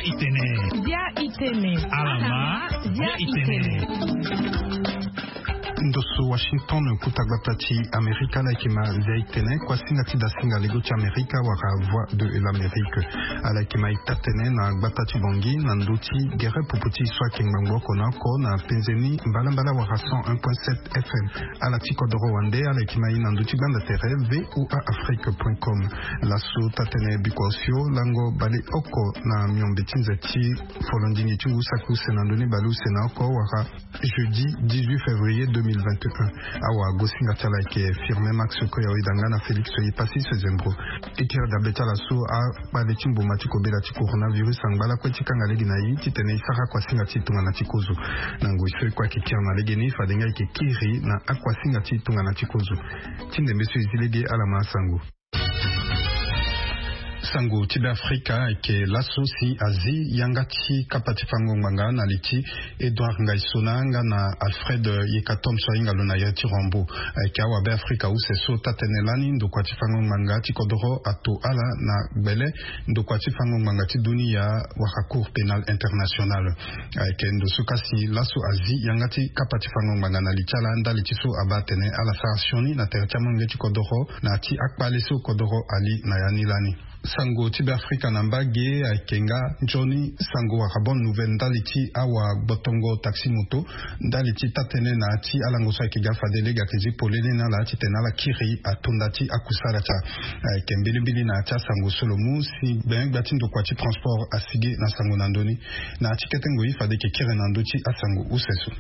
itene. Alama via itene. Ndoso Washington kutagbapati Amerika la kima zaitene kwa singati da singa lego cha Amerika waka voix de l'Amérique ala kima itatene na gbapati bongi na ndoti gere puputi swa kingbango konako na penzeni mbala waka 101.7 FM ala tikodoro wande ala kima ina ndoti banda tere voaafrique.com la so tatene bikosio lango bale oko na myombetinza ti folondingi chungu saku senandoni balu senako waka jeudi 18 février 2021 awa gosinga tala ke firme Max Koya idangana Félix Yipasi Sezembro ikira da betala so a bale timbo matiko bela ti coronavirus angbala kwetika ngalegi na yi titene isaka kwa singa titunga na tikozo nango iso kwa kikira na legeni fadenga ikikiri na akwa singa titunga na tikozo tinde mesu izilege ala masango sango tibe Afrika ke lasosi azi yangati kapatifango nganga na liti Edouard Ngaisona na Alfred Yekatom soinga lona yati rombo ke awa be Afrika use so tatenelani ndo kwatifango nganga ti kodoro ato ala na bele ndo kwatifango nganga ti dunia wa Cour pénale internationale ke ndo sukasi laso azi yangati kapatifango nganga na litala nda litiso abatene ala sarasioni na territoire ngeti kodoro na ti akpale so kodoro ali na yanilani sango tibe Afrika nambage akenga Johnny sango wa rabon nouvelle ndaliti awa botongo taxi moto ndaliti tatene na ti alango sa kiga fadelega kizi polele na la titena la kiri atondati akusara cha kembili na cha sango solomu si ben batindo kwa ti transport asige na sango nandoni na tiketengo ifadeke kire nandoti asango usesu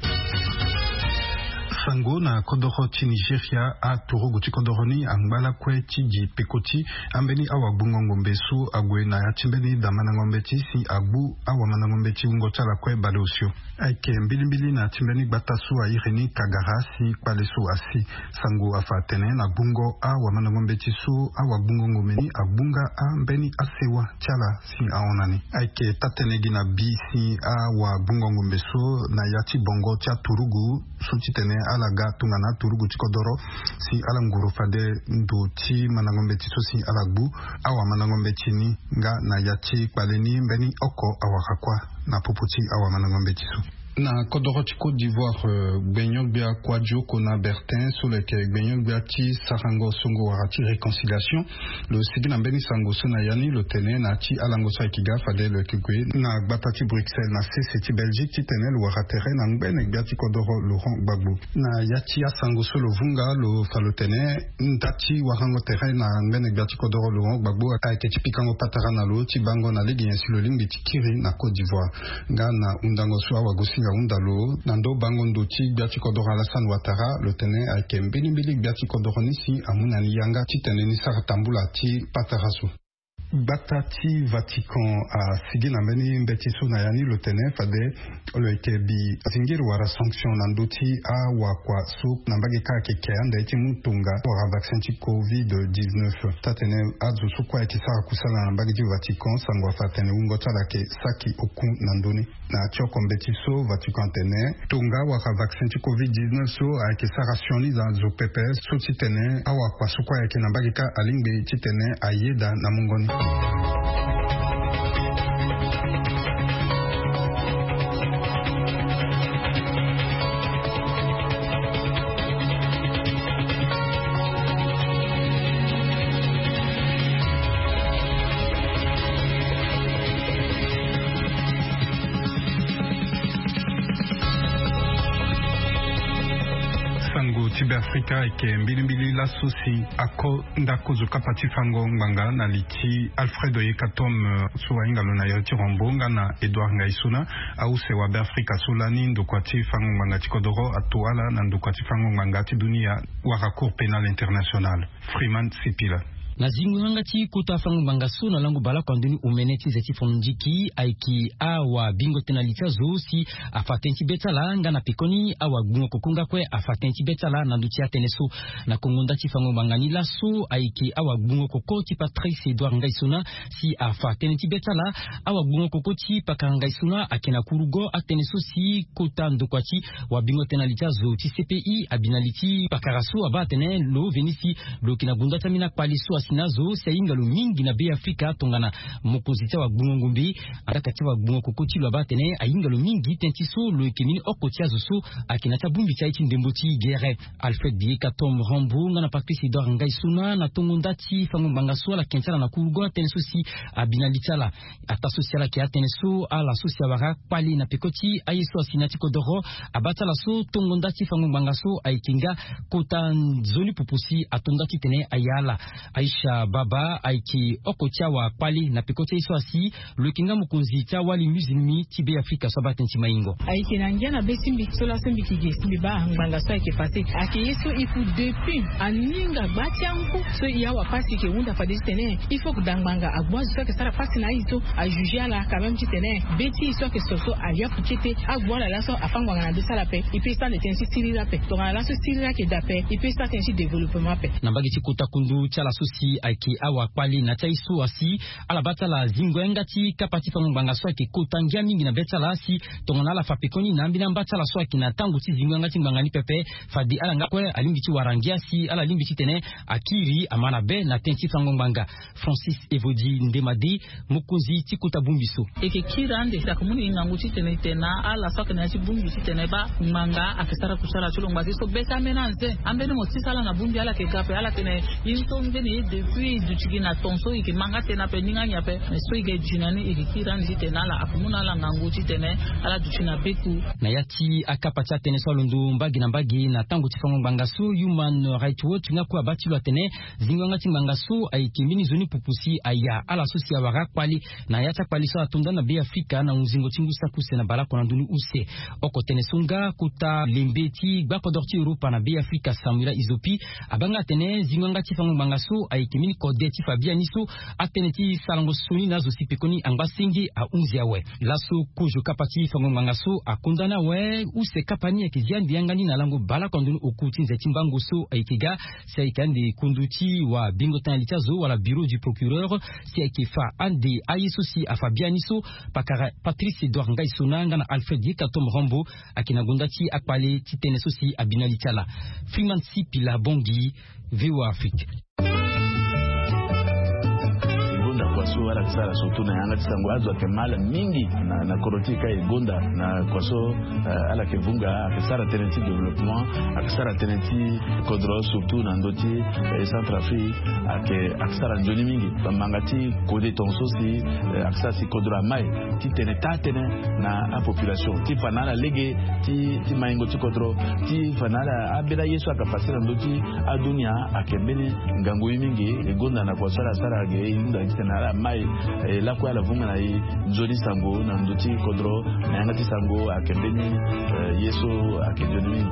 sango na kodoro ti Nigeria a turugu ti kodoroni angbala kwe ti ji pekoti ambeni awa bungongo mbesu agwe na yatimbeni damana ngombe ti si agbu awa mana ngombe ti ungo tala kwe balosio ake mbilimbili na timbeni gbatasu a ireni kagara si palesu asi sango afatene na bungo awa mana ngombe ti su awa bungongo meni agbunga ambeni asewa tala si aonani ake tatenegi na bi si awa bungongo mbesu na yati bongo tia turugu suti tene alaga tungana turugu tikodoro si alanguru fade ndo ti manangombe tiso si alagbu awa manangombe chini nga na yati kbaleni mbeni oko awakakwa na poputi awa manangombe tiso na kodoro ti Côte d'Ivoire gbenyok bia kwadjo kona Bertin sur le ke gbenyok bia ti sarango songo warati réconciliation le sigi na mbeni sango so na yani le tene na ti alango so kiga fade le kigwe na gbapati Bruxelles na CC ti Belgique ti tene le waratere na mbene bia ti kodoro Laurent Gbagbo na yati asango so lo vunga lo falo tene ndati warango tere na mbene bia ti kodoro Laurent Gbagbo ke ti pikango patara na lo ti bango na legi yansi lo lingbi ti kiri na Côte d'Ivoire nga na undango so awa gosi undalo nando bango ndoti biati kodoro Alassane Ouattara le tene ake mbili biati kodoro nisi amuna yanga ti tene ni saratambula ti patarasu Batati Vatican a sigi na mbeni mbetiso na yani le tene fade le kebi zingiru wara sanction na ndoti a wakwa so na mbage ka ke kanda iti mutunga wara vaccin ti COVID-19 tatene azu so kwa iti sara kusala na mbage ti Vatican sangwa fatene ungo tala ke saki okun na ndoni na choko mbetiso Vatican tene tunga wara vaccin ti COVID-19 so a ke sara sioni za zo pepe so ti tene a wakwa so kwa ke na mbage ka alingbe ti tene ayeda na mungoni tibe Afrika eke mbilimbili la sosi ako ndako zo kapati fango nganga na liti Alfred Yekatom suwa ingalo na yoti rombonga na Edouard Ngaisona au sewa be Afrika solani ndokwati fango nganga tikodoro atuala na ndokwati fango nganga ti dunia waka Cour pénale internationale Freeman Sipila na zinguanga ti kota fango bangaso na lango bala kwandeni umeneti zeti fonjiki aiki awa bingo tenalita zo si afatenti betala nga na pekoni awa gungo kokunga kwe afatenti betala na nduti ateneso na kongonda ti fango bangani laso aiki awa gungo koko ti Patrice Edouard Ngaisona si afatenti betala awa gungo koko ti Pakangaisona akena kurugo ateneso si kota ndokwati wa bingo tenalita zo ti CPI abinaliti pakaraso aba atene lo venisi lo kina bunda tamina paliso sinazo sayingalo mingi na be Afrika tongana mukunzi wa gbungumbi arakati wa gbungo kokoti lo batene ayingalo mingi tentiso lo ekimini okotia zusu akina tabumbi cha ichi ndemboti guerre Alfred Bieka Tom Rambu ngana Patrice Edouard Ngaisuna na tongondati fangombanga so la kensala na kugo tensosi abinalitala ata sociala ki atenso ala sociabara pali na pekoti ayiso asinati kodoro abatala so tongondati fangombanga so aikinga kota zoli pupusi atondati tene ayala Aisha Baba aiki okotia wa pali na pekoti iso asi lukinga mukunzi cha wali muslimi tibe Afrika sabatenchi maingo aiki na ngiana besimbi sola sembi kigesimbi ba nganga so aiki pase aki yeso ifu depuis aninga batianko so yawa pasi ke wunda fadisi tene ifo kudanganga agboazu so ke sara pasi na iso a juger la quand même tene beti so ke soso aya pukete agboala la so afangwanga na desala pe ipesa le tensi sirira pe to la so sirira ke dape ipesa tensi développement pe nambagi chikuta kundu chala sosi aiki awa kwali na chaisu asi ala batala zingwenga ti kapati fangwanga so ke kotangia mingi na betala asi tongana la fapekoni na mbina mbatala so akina tangu ti zingwenga ti mbangani pepe fadi ala ngakwe alimbi ti warangia si ala limbi ti tene akiri amana be na tensi fangwanga Francis Evodi Ndemadi mukunzi ti kuta bumbiso eke kirande ta komuni ngangu ti tene tena ala so ke na ti bumbi ti tene ba manga akisara kusala chulongba so beta menanze ambeni mo tisala na bumbi ala ke gape ala tene yinto ngeni depuis du chigina tonso ike manga tena pe ninga nya pe so ike jinani eke kirande ti tena ala akumuna ala ngangu ti tene ala duchina beku na yati akapata tene so lundu mbagi na tangu ti fangwanga so Human Rights Watch ngakwa abati lo tene zingwanga ti mbanga so aikimini zoni pupusi aya ala sosia wara kwali na yata kwali so atunda na be Afrika na unzingo tingusa kuse na balako na ndunu use oko tene sunga kuta lembeti gbako dorti Europa na be Afrika Samuela Izopi abanga tene zingwanga ti fangwanga so aikimini kodeti Fabiani so atene ti salango suni na zo sipekoni anga singi a unzi awe laso kujo kapati fangwanga so akundana we use kapani ekiziandi yangani na lango balako ndunu okuti nzeti mbango so aikiga saikandi kunduti wa bingotan litazo wala bureau du procureur si aikifa ande ayisosi a Fabianiso pakara Patrice Edouard Ngaisuna na Alfred Bieka Tom Rambu akina gondati akpale titene sosi abinalitala Freeman Sipila Bongi VOA Afrique kwaso ala kisara surtout na yanga tisango azo akemala mingi na korotika igonda na kwaso ala kevunga akisara tenenti développement akisara tenenti kodro surtout na ndoti Centrafrique akisara njoni mingi bamangati kode tonso si akisara si kodro mai ti tene na a population ti fanala lege ti maingo ti kodro ti fanala abela yesu akapasira ndoti adunia akembele ngango mingi igonda na kwaso ala sara ge inda na mai la kwa la vunga na nzoni sango na ndoti kodro na yangati sango akembeni yeso akendoni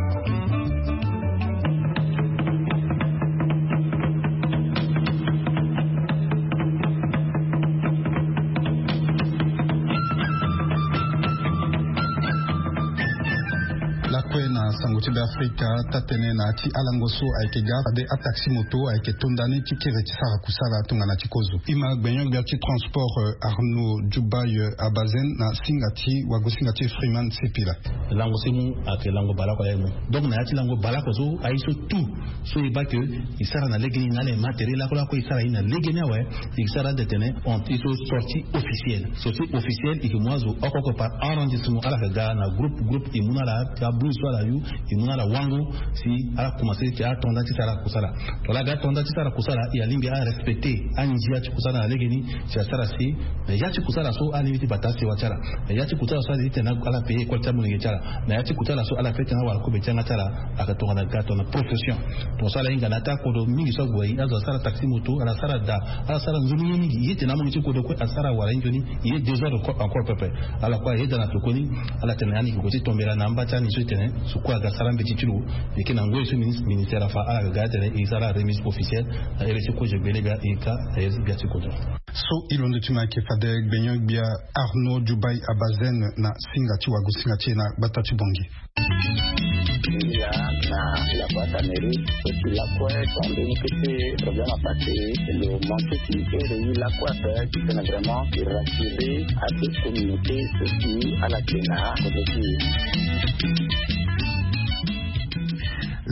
na sanguti be Afrika tatene na ti alangoso aikiga de ataxi moto aiketondani ti kire ti sara kusala tungana ti kozo ima gbenyo ga ti transport Arnaud Dubai Abazen na singati wago singati Freeman Sipila lango simu ake lango balako yemo donc na yati lango balako so aiso tout so iba que isara na legeni na le matériel la ko isara ina legeni awe isara detene on iso sortie officielle et que moi zo okoko par arrondissement ala ga na groupe imuna la ka bluso la yu imuna la wango si ala commencer ti a tonda ti sara kusala to la ga tonda ti sara kusala ya limbi a respecter anjia ti kusala na legeni ti sara si ya ti kusala so ali ti batasi wa chara ya ti kusala so ali tena ala payer ko tamu ngi chara na ya ti kusala so ala fete na wa ko be tanga chara akatonga na gato na profession to sala inga na ta ko do mingi so goi azo sara taxi moto ala sara da ala sara nzumi mingi yete na mo ti ko do ko asara wala njoni ye 2 heures encore pepe ala kwa yeda na tokoni ala tena yani ko ti tombela na mbata ni so tene su kwa ga sara mbeti tulu yekina ngoi so ministère fa ala ga tene e sara remise officielle a ele ko je belega e ka e ga ti ko do so ilondo tuma ke fade gbenyo bia Arnaud Dubai Abazen na singati wago singati na batatu bongi ya na la boîte à mairie et la quoi quand une petite problème a passé le manque de la quoi faire qui est vraiment rassurer à cette communauté ceci à la Kenya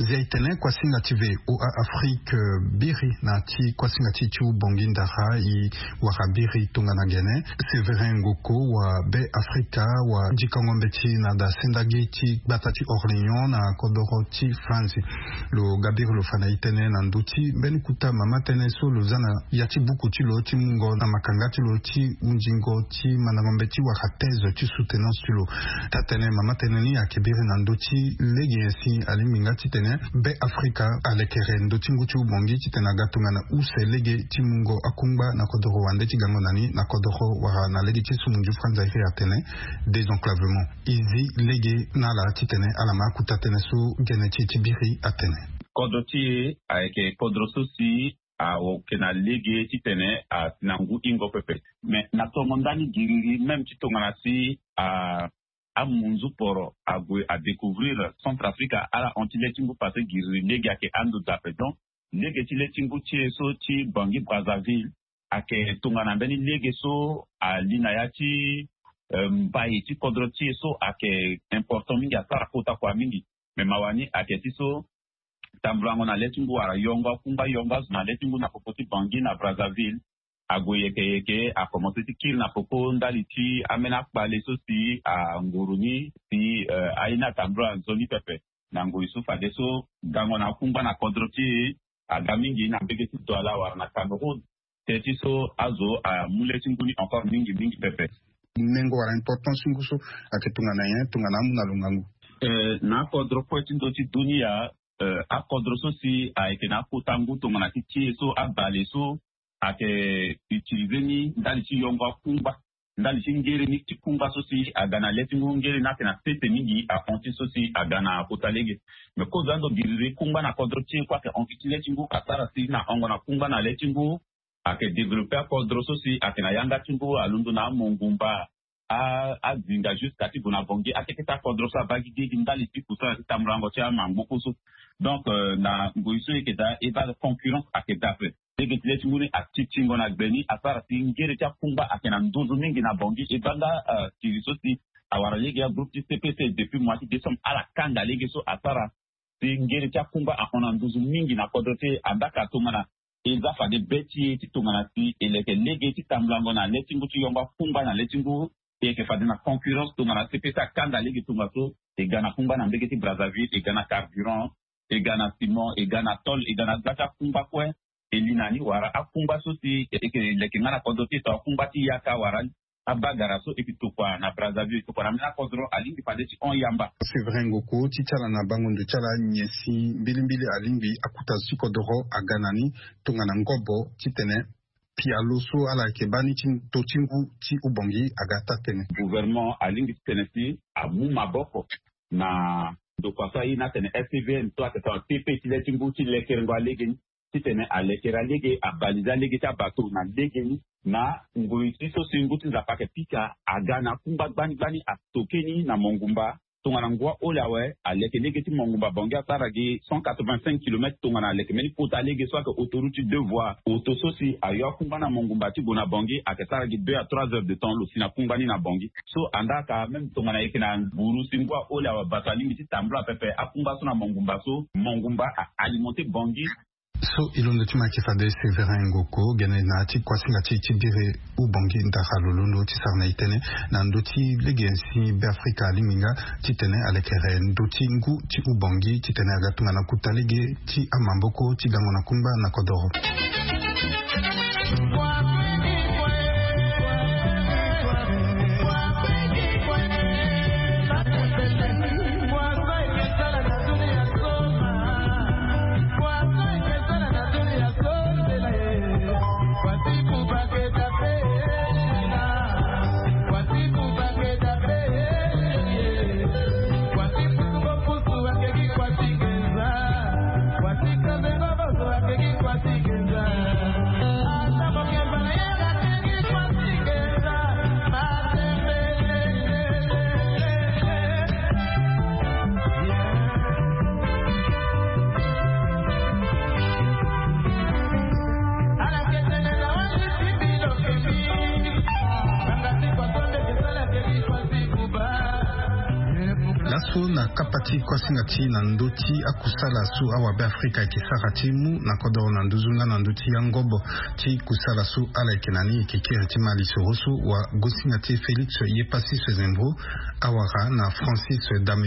ziaitene kwa singa tive o Afrique biri na ti kwa singa ti chu bongindara i warabiri tunganagene Severin Ngoko wa be Afrika wa jikangombe ti na da sendagi ti batati Orléans na kodoro ti France lo gabir lo fana itene na nduti beni kuta mama tene so lo zana yati buku ti lo ti mungo na makanga ti lo ti munjingo ti manangombe ti wakatezo ti soutenance ti lo tatene mama tene ni akebiri na nduti legi ensi aliminga ti tene be Afrika alekere nduti nguti ubongi ti tene agatunga na use lege ti mungo akungba na kodoro wande ti gango nani na kodoro wara na lege ti sumunju franza iri atene désenclavement izi lege na la ti tene alama kuta tene so gene ti biri atene kodro ti ayeke kodro so si o kena lege ti tene sinangu ingo pepe mais na tomo ndani giriri même ti tongana si a munzu poro a découvrir Centrafrique ala onti letingu parce giriri lege ake andu dape donc lege ti letingu ti so ti Bangui Brazzaville ake tongana mbeni lege so lina ya ti mbai ti kodro ti so ake important mingi asara kota kwa mingi mais mawani ake ti so tambrango na letingu wara yonga kumba yonga na letingu na popoti Bangui na Brazzaville agoyeke a commencé ti kir na popo ndali ti amena kpale so si nguruni si aina tambra zoni pepe na nguri so fade so gango na kumba na kodro ti gamingi na mbege ti dola wara na Cameroun te ti so azo mule tingu ni encore mingi pepe nengo wara importance nguso aketunga na yen tunga na muna lungangu na kodro poeti ndo ti dunia a kodro so si ayeke na kutangu tunga na ti so abale so ake utiliser ni ndali ti yongo kumba ndali ti ngere ni ti kumba so si agana letingu ngere na tena sete mingi a onti so si agana kutalege me ko zando birire kumba na kodro ti kwa ke onti ti letingu kasara si na ongo na kumba na letingu ake développer kodro so si ake na yanga tingu alundu na mongumba a zinga jusqu'à ti bona bongi ake ta kodro so bagidi ndali ti kusa ti tamrango ti mamboko so donc na ngoiso ke da e ba concurrence ake dape lege ti letingu ni atitingo na gbeni asara ti ngere ti akumba ake na nduzu mingi na bongi e banga tiri so si awara lege ya groupe ti CPC depuis mois de décembre ala kanga lege so asara ti ngere ti akumba akona nduzu mingi na kodro ti andaka tongana eza fade beti ti tongana ti eleke lege ti tamblango na letingu ti yongo kumba na letingu eke fade na concurrence tongana CPC akanga lege tonga so e ga na kumba na mbege ti Brazzaville e ga na carburant e ga na ciment e ga na tol e ga na zaka kumba kue elinani wara akumba so si leke ngana kodro ti to akumba ti yaka wara abagara so epi tokwa na Brazzaville tokwa na mena kodro alingi fade ti on yamba Severin Ngoko ti tala na bango ndu tala nyesi mbilimbili alingi akuta si kodro aganani tonga na ngobo ti tene pialo so ala ke bani ti totingu ti ubongi agata tene gouvernement alingi tene si amu maboko na dokwa so ina tene SCVN to atata TP ti letingu ti lekerengo alege ti tene alekera lege abaliza lege ti abato na lege na ngoi ti so si nguti nzapa ke pika agana kumba gbani atokeni na mongumba tongana ngwa ola we aleke lege ti mongumba bongi asara gi 185 km tongana aleke meni pota lege so ake autoroute 2 voies auto so si ayo kumba na mongumba ti bona bongi ake sara gi 2 à 3 heures de temps lo si na kumba ni na bongi so andaka même tongana yeke na buru si ngwa ola we batali ti tambla pepe akumba so na mongumba so mongumba alimenter bongi so ilondo ti maki fade Severin Ngoko gene na ti kwasinga ti bire ubongi ndaka lolondo ti sarna itene na ndo ti lege ensi be Afrika liminga ti tene alekere ndo ti ngu ti ubongi ti tene agatunga na kuta lege ti amamboko ti gango na kumba na kodoro Kwati so na kapati kwa singati na ndoti akusala su awabe Afrika kisarati mu na kodoro na nduzunga na ndoti ya ngobo ti kusala su ala ikenani kikiri ti mali sorosu wa gosingati Felix Yepasi Sezembro awara na Francis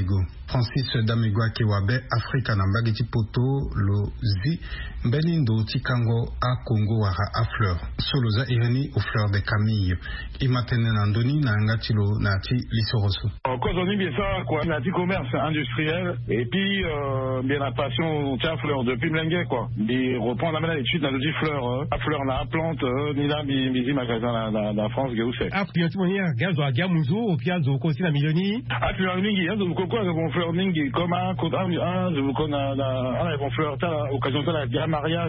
Damigo ake wabe Afrika na mbagiti poto lo zi mbelindo ti kango a Congo wara a fleur solo za ireni au fleur de Camille imatene na ndoni na ngatilo na ti lisorosu. Cause on dit ça quoi, on a dit commerce industriel et puis bien la passion tient fleur depuis Mlengue quoi. Il reprend la même étude dans le dit fleur, la fleur la plante ni la misi magasin la France que vous savez. Ah puis tu monia gazo a gamuzo au piazo kosi na milioni. Ah puis en ningi hein donc quoi bon fleur ningi comme un je vous connais la bon fleur ta occasion ta la mariage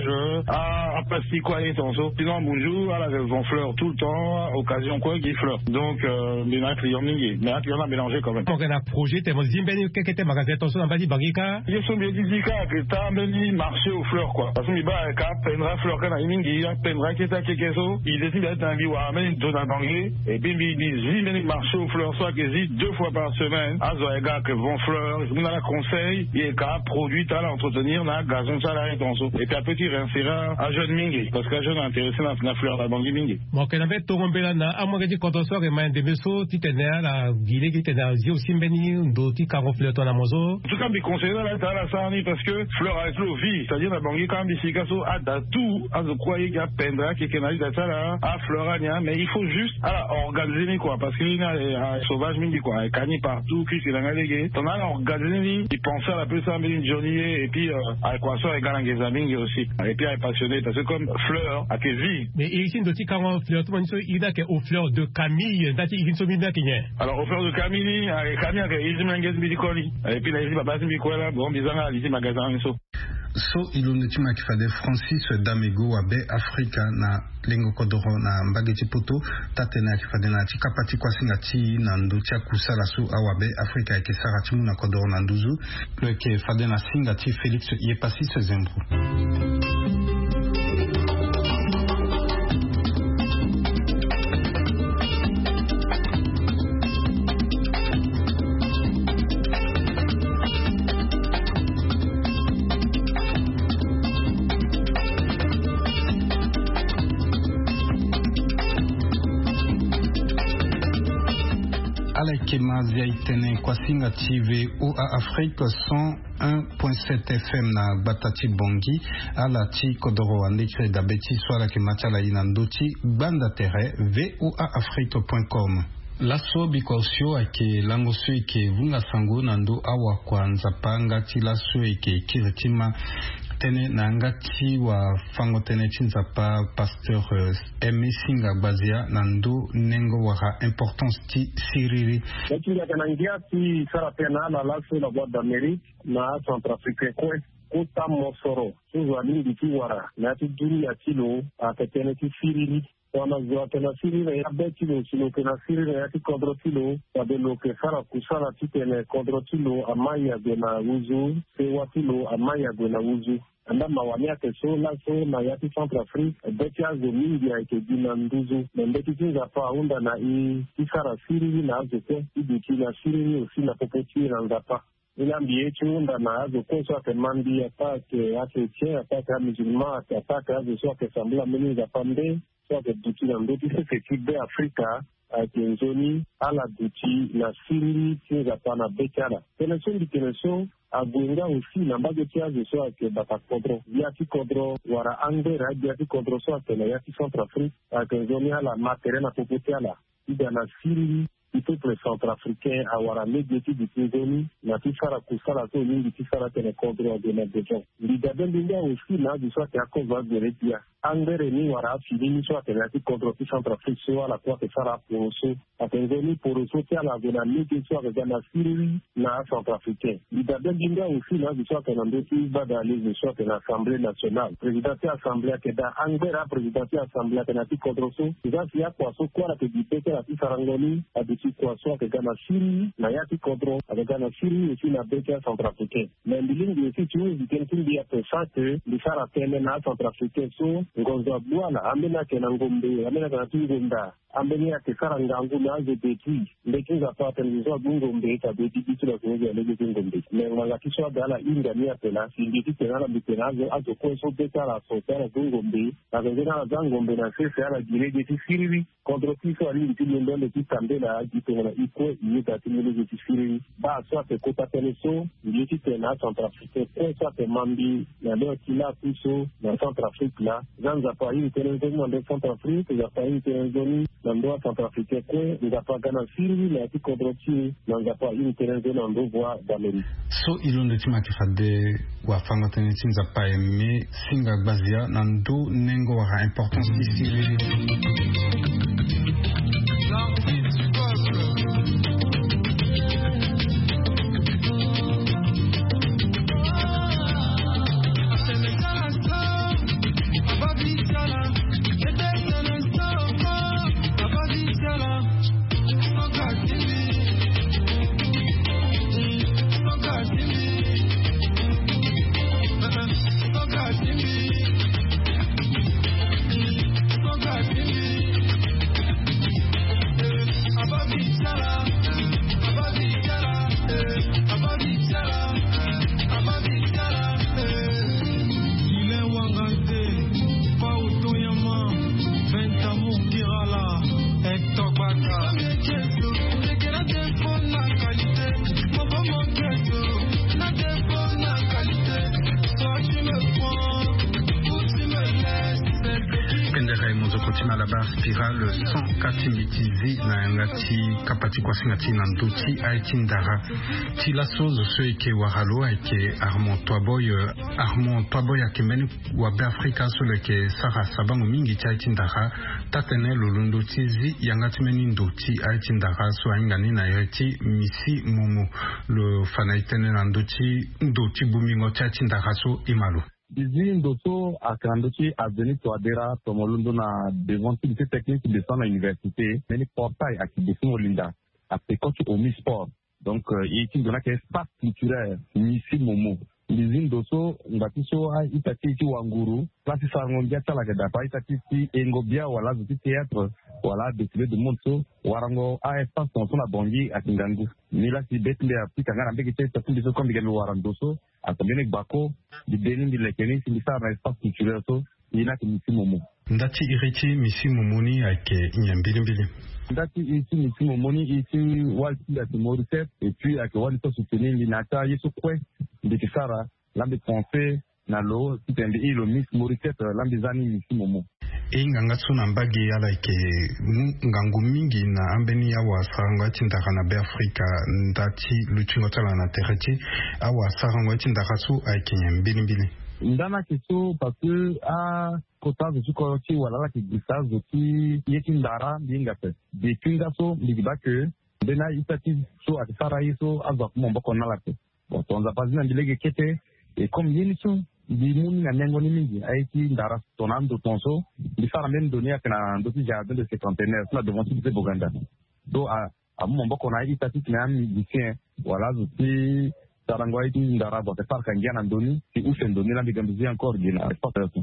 à plastique quoi et ton so. Sinon bonjour à la bon fleur tout le temps occasion quoi qui fleur. Donc bien un client ningi mais un client a mélangé quand même. Donc on a projet tellement zimbeni kekete magasin ton na badi bagika. Ils sont bien dizika que ta meni marché aux fleurs quoi. Parce que il ba ka pendra fleur kana ningi pendra keta kekeso il décide d'être un biwa mais dans un banquier et puis il dit zimbeni marché aux fleurs soit que zi 2 fois par semaine à zoega que vont fleurs on a la conseil il ka produit à l'entretenir na gazon ça là et ton so et puis à petit réinsérer à jeune mingi parce que jeune intéressé dans la fleur la banquier mingi. Bon que na bet tombela na amwa di kontoso ke main de beso titena la gile qui tena zi aussi mbeni ndoti ka fleur ton amozo. Tout comme des conseillers là la sani parce que fleur avec l'eau vie c'est-à-dire la banquier quand bisikaso a da tout à zo croire qu'il y a pendra qui kenali da ça là à florania mais il faut juste organiser quoi parce qu'il y a sauvage mingi quoi cani partout qui c'est la légué on a organisé il pensait à la plus ça mais Johnny et puis à quoi ça et galangeza mingi aussi et puis est passionné parce que comme fleur a que vie mais ici ndoti ka fleur tout monde il a que aux fleurs de Camille ndati il so minda kinye alors aux fleurs de Camille Camille que il mangez bidikoli et puis là il va passer bikola bon bizanga ici magasin so iloneti makifade Francis Damigo wabe Afrika na lengo kodoro na mbageti poto tatena kifade na chikapati kwa singati na ndotia kusala su awabe Afrika yake sarati mu na kodoro na nduzu leke fade na singati Felix Yepasi Sezembro. Kemazia itene kwa singa TV OA Afrique 101.7 FM na Batati Bongi ala ti kodoro andekre dabeti swala ke machala inandoti banda tere voaafrique.com. Laso bikosio ake langoso ike vunga sango nando awa kwa nzapanga ti laso ike kiritima tene na ngati wa fango tene chinzapa pasteur Emesinga Bazia nando nengo wara importance ti siriri. Lakini akanangia ti sara pena la laso la boîte d'Amérique na Centrafrique kwe kota mosoro suzo alingi ti wara na ti duri ya tilo akatene ti siriri wana zwa tena siriri ya betilo silo tena siriri ya ti kodro tilo wadelo ke sara kusala ti tene kodro tilo amaya gena uzu sewa tilo amaya gena uzu anda mawania ke so na yati Centrafrique betia zo mingi ya ke dina nduzu mbeti tinga pa unda na isara siriri na azoke ibiki na siriri osi na popoti na ngapa ilambi yetu unda na azoke so ke mandi atake ake atake musulman atake azo so ke sambula meni za pande so ke duti na mbeti se kibe Afrika kenzoni ala duti na siriri tinga pa na bekara keneso agwenga aussi na mbageti azo so ake batakodro yati kodro wara angera yati kodro so ake na yati Centrafrique kenzoni ala matere na popoti ala ida na siriri peuple centrafricain awara megeti bitizoni na tisara kusala to lingi tisara tene kodro de na dejon lidabendinga aussi na du soit akova geretia angere ni wara fini so ake na ti kodro ti Centrafrique so ala kwa ke sara poroso atengeni poroso ti ala de na megeti so ake na siriri na centrafricain lidabendinga aussi na du soit ake na ndoti bada les so ake na assemblée nationale président ti assemblée ake da angera président ti assemblée ake na ti kodro so izasi ya kwa so kwa ke dipete na ti sarangoni situation que Ghana Syrie na yati kodro avec Ghana Syrie aussi na beka centrafricain mais bilingi aussi tu veux dire qu'il y a pensé que les sara tene na centrafricain so ngoza bwana amena ke na ngombe amena kana tingomba ambeni ya kesara ngangu na aze betui mbeki za pata nizo bungo mbeka beti bitu la kungi ya lege bungo mbeki mwenga kiswa dala inga ni apela sindiki tenala mbitenazo azo kweso beta la sotera bungo mbe na zengena la zango mbe na sese ala girege tisirivi kontropiso ali ntili mbele kitambela ajitengana ikwe iyeta timilege tisirivi ba swate kota teneso ndiki tena Centrafrique kwe swate mambi na leo kila kuso na Centrafrique la zanza pa hii tenezoni na Centrafrique za pa hii tenezoni na ndoa Centrafrique kwe nzapa gana sirivi na ati kontropi na nzapa hii tenezoni na ndoa d'Amérique. So ilondo tima kifade wa fanga teneti nzapa eme singa gbazia na ndo nengo wa importance disiri. Spirale sans katimitizi na yangati kapati kwa singati na nduti aiti ndara tilaso zoso eke wahalo eke Armand Toaboy akimeni wabe Afrika sole ke Sara Sabango mingi cha aiti ndara tatene lulundo tizi yangati meni nduti aiti ndara so aingani na yeti misi mumu lo fanaitene na nduti bumingo cha aiti ndara so imalo. Bizi ndoto akandoki aveni toadera tomolundo na devant lycée technique de son université meni portail akibesi molinda apekoti omi sport donc ici dona ke espace culturel misi momo bizi ndoto ngatiso a itati ki wanguru klasi sangongia tala ke dapa itati ki engobia wala zuti théâtre wala défilé de monde warango a espace ton na bongi akingangu nila si betle apika ngana mbeki tete fundi so kombi gami warandoso akamene bako di benin di lekeni si misa na espace culturel so ina ki misi momo ndati iriti misi momoni ake nyambili ndati iti misi momoni iti walti ati Mauricette et puis ake wali to soutenir linata yeso kwe ndikisara lambe français na lo titembe ilo Miss Mauricette lambe zani misi momo nganga tsuna mbagi yala ke ngangu mingi na ambeni awa sarangwa tindaka na be Afrika ndati luchingo tala na tereti awa sarangwa tindaka su aikenye mbili ndana kiso parce que a kota zo ko ti wala la ki gisa zo ki yeki ndara binga pe de kinga so liba ke dena itati so atisara iso azwa kumomba kona la pe bon tonza pazina bilege kete et comme yeniso di muni na nengo ni mingi aiki ndara tonando tonso di fara men donner kana ndoti jardin de cinquantenaire la devant de Boganda do a momba kona itati na musicien wala zo ti sarangwa iti ndara bote parka ngiana ndoni si usen doni la bigambizi encore dina sport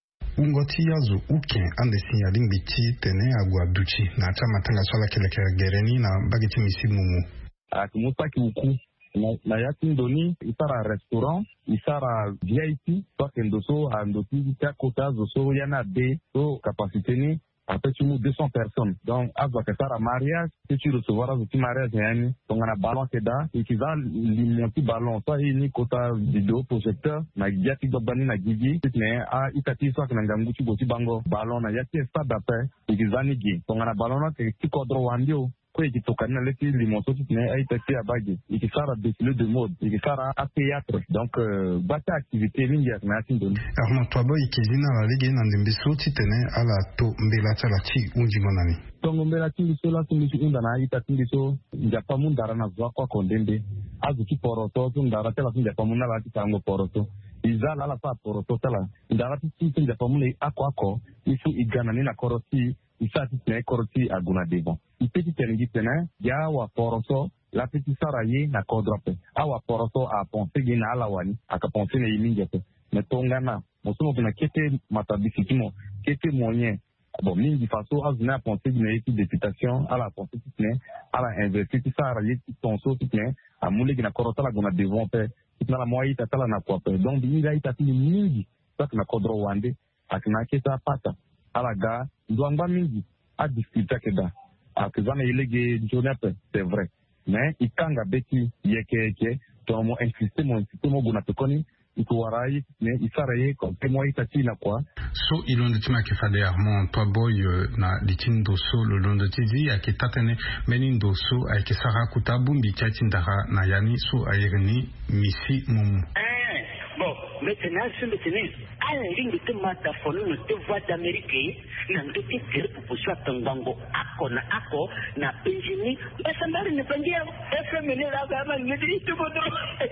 ungoti yazo uke ande sinyaling biti tene agwa duchi na chama tanga swala kile gereni na bagiti misimumu akumupa uku na yati ndoni isara restaurant isara VIP toi kendoso andoti ta kota zo yana de so capacité ni après tu 200 personnes donc avant que ça mariage si tu recevoir un petit mariage yani donc on a ballon keda équivalent limiti ballon ça ni kota vidéo projecteur na yati babani na gigi mais a itati so kana ngangu ci boti bango ballon na yati stade d'après équivalent gi donc on a ballon na ke kodro wandio ko ikitokana na leti limoso tine aitati abagi ikisara défilé de mode ikisara a théâtre donc bata activité mingi na atindoni Armand Toaboy ikizina la ligue na ndembeso tene ala to mbela tala chi unjimonani tongo mbela ti so la tumisi unda na itati ndiso njapamu ndara na zwa kwa kondembe azuki poroto to ndara tela njapamu na la titango poroto izala la pa poroto tela ndara ti njapamu le ako isu igana ni na koroti isati tene koroti aguna devant ipeti tengi tene ya wa poroso la petite saraye na kodrope awa poroso a penser gina ala wani aka penser ne yimingi te metongana mosomo kuna kete matabisitimo kete monye bon mingi faso azuna pensé d'une équipe députation à la pensée qui à la inverser tout ça rayé tout ton saut tout à moulé qui na korota la gona devant pe na la moyi tatala na kwa pe donc il a été mingi ça na kodro wande akina keta pata ala ga ndwanga mingi a discuter keda akizana ilege jonape c'est vrai mais ikanga beti yeke to mo insister mo gona pekoni ikuwarai ne isaraye ko moi tatina kwa so ilondo tima ke fade armand toi boy na litindo so lo londo tizi akitatene menindo so ayke sara kutabu mbichatindara na yani so ayerni misi mumu bon maintenant ce matin à la ligne de mata fonu no te voix d'Amérique na ndoki kere proposition tangango akona ako na penjini basa mbali ne pangia FM ne la kama ngidi tubodo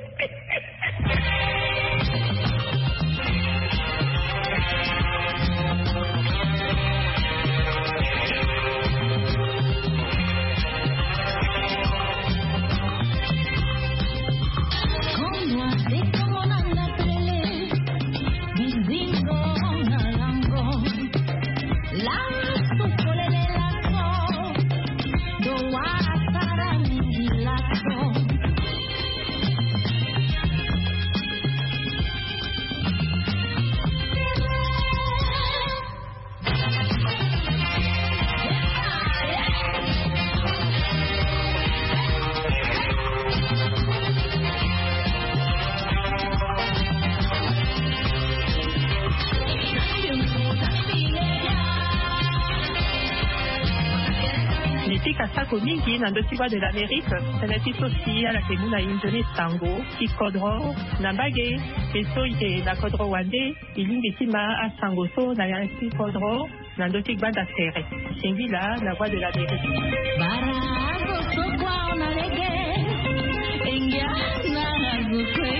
Mingi na ndosi wa de l'Amérique, senati sosi ala kemuna injone tango, ikodro, na bage, peso ite na kodro wande, ilingi tima a sangoso na yansi kodro, na ndosi banda serre. Sengi la, la voix de l'Amérique. Barago sokwa onalege, engia na gukwe,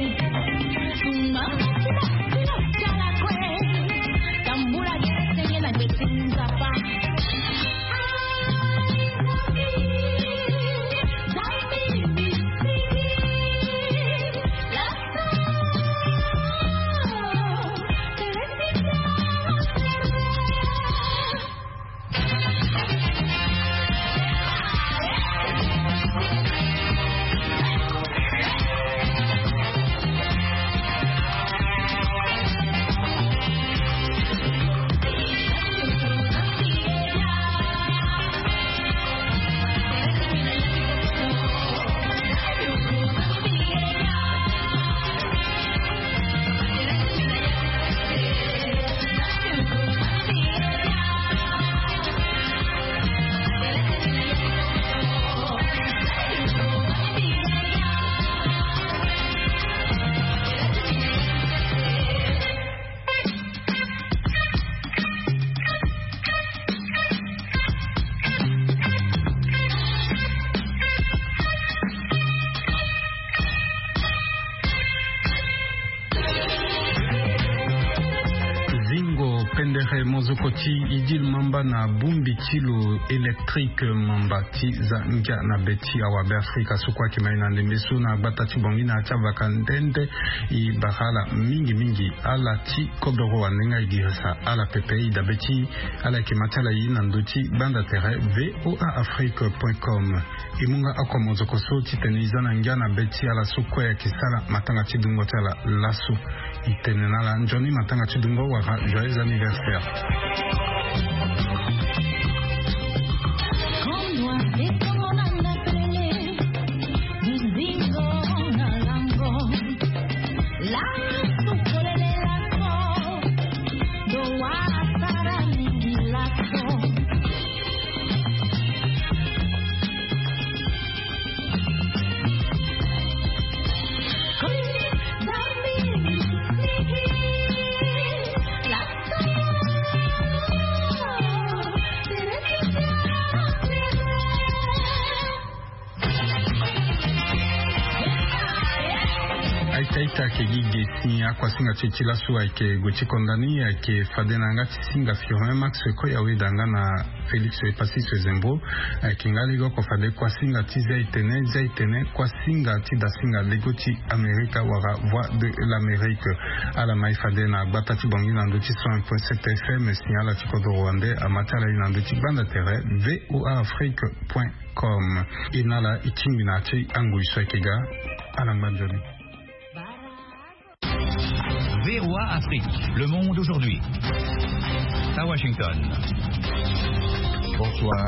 chala kwe, tambula gese la getinza pa. Mozokoti idil mamba na bumbi kilo électrique mamba ti za nja na beti awabe Afrika sukwa kimaina ndembesu na batati bongi na chavaka ndende I bahala mingi ala ti kodoro wa nenga igihasa ala PPI da beti ala kimatala yi nandoti banda tere voaafrique.com imunga akwa mozokoso titeniza na nja na beti ala sukwa ya kisala matanga tidungo tala lasu itenenala njoni matanga tidungo waka joyeux anniversaire. ta ke gigesi akwa singa chichila suwa ke gochikondani ke fadenanga singa firme max ko yawe danga na Felix Epasisi Zembo kingali go ko fade kwa singa zaitene kwa singa ti da singa legoti Amerika wara voix de l'Amérique ala mai fade na batati bongi na ndoti 100.7 FM signala chikodo rwandais amatala ina ndoti banda terre voafrique.com inala ichimbinachi angu iswekega ala mbandoni. VOA Afrique, le monde aujourd'hui. À Washington. Bonsoir.